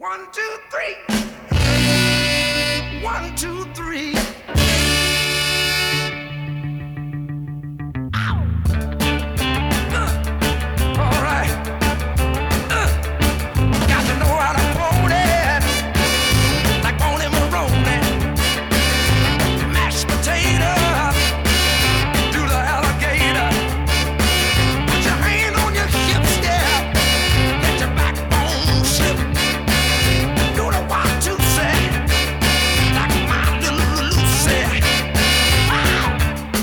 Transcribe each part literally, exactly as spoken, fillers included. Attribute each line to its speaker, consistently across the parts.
Speaker 1: One, two, three. One, two, three. Ow. Uh. All right. Uh. Got to know how to hold it, like Bonnie Maroney. Mashed potato, do the alligator. Put your hand on your hips, yeah. Let your backbone slip. Do the one, two, say, like my little Lucy. Wow.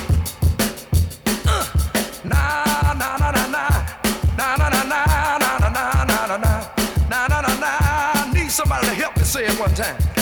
Speaker 1: Uh. Na na na na na, na na na na na na na na na na na na na. Need somebody to help me say it one time.